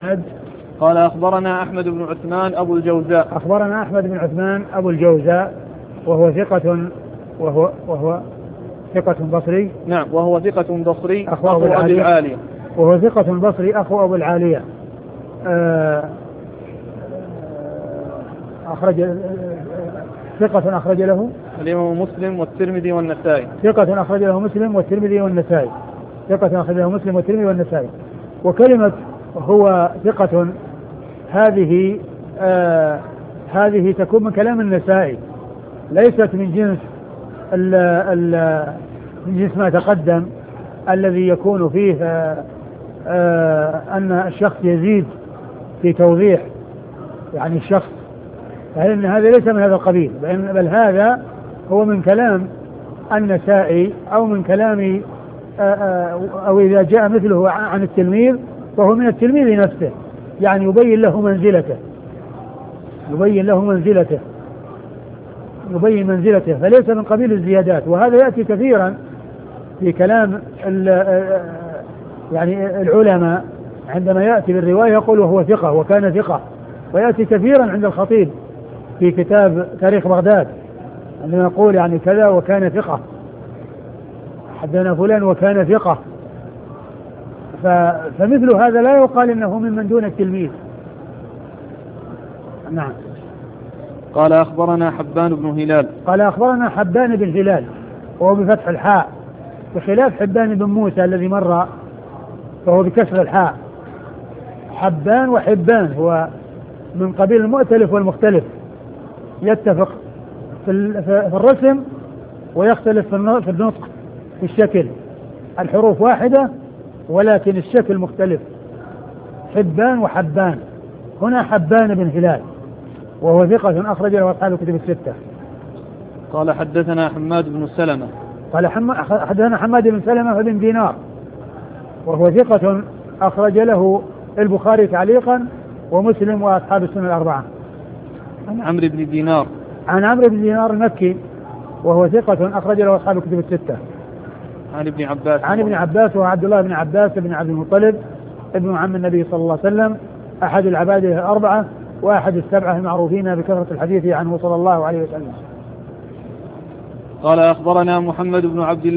قال أخبرنا أحمد بن عثمان أبو الجوزاء. أخبرنا أحمد بن عثمان أبو الجوزاء وهو ثقة بصري. نعم، وهو ثقة بصري أخو أبو العالية. وهو ثقة بصري أخو أبو العالية. ثقة أخرج له الإمام مسلم والترمذي والنسائي. ثقة أخرج له مسلم والترمذي والنسائي. ثقة أخرج له مسلم والترمذي والنسائي. وكلمة هو ثقة هذه تكون من كلام النسائي، ليست من جنس ما تقدم الذي يكون فيه أن الشخص يزيد في توضيح يعني الشخص، فإن هذا ليس من هذا القبيل، بل هذا هو من كلام النسائي أو من كلام أو إذا جاء مثله عن التلميذ فهو من التلميذ نفسه، يعني يبين له منزلته فليس من قبيل الزيادات. وهذا يأتي كثيرا في كلام يعني العلماء عندما يأتي بالرواية يقول وهو ثقة وكان ثقة، ويأتي كثيرا عند الخطيب في كتاب تاريخ بغداد عندما يقول يعني كذا وكان ثقة، حدثنا فلان وكان ثقة. فمثل هذا لا يقال إنه ممن دون التلميذ. نعم. قال أخبرنا حبان بن هلال. قال أخبرنا حبان بن هلال وهو بفتح الحاء، بخلاف حبان بن موسى الذي مر فهو بكسر الحاء. حبان وحبان هو من قبيل المؤتلف والمختلف، يتفق في الرسم ويختلف في النطق في الشكل، الحروف واحدة ولكن الشكل مختلف. حبان وحبان. هنا حبان بن هلال وهو ثقة أخرج له أصحاب الكتب الستة. قال حدثنا حماد بن سلمة. قال حدثنا حماد بن سلمة بن دينار وهو ثقة أخرج له البخاري تعليقا ومسلم وأصحاب السنة الأربعة. عن عمرو بن دينار. عن عمرو بن دينار المكي وهو ثقة أخرج له أصحاب الكتب الستة. عن ابن عباس. عن ابن عباس وعبد الله بن عباس بن عبد المطلب ابن عم النبي صلى الله عليه وسلم، أحد العبادة الأربعة وأحد السبعة المعروفين بكثرة الحديث عنه صلى الله عليه وسلم. قال أخبرنا محمد بن عبد الله